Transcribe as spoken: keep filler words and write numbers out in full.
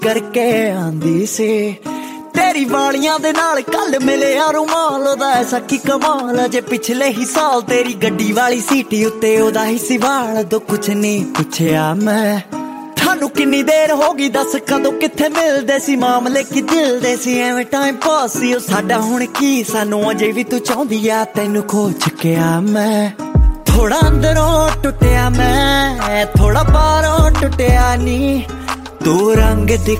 करके आंदी सी तेरी वालियां दे नाल कल मिलिया रुमाल ओदा ऐसा की कमाल जे पिछले ही साल तेरी गड्डी वाली सीटी उत्ते ओदा ही सी वाल दो कुछ नहीं पुछया मैं थानू किन्नी देर हो गई दस कदों किथे मिलदे सी मामले की दिल दे सी एवें टाइम पास सी ओ साडा हुण की सानू अजे भी तू चाहुंदी आ तैनू खो चुकिया मैं थोड़ा अंदरों टुटिया मैं थोड़ा बाहरों टुटिया नी तू रंग दिखा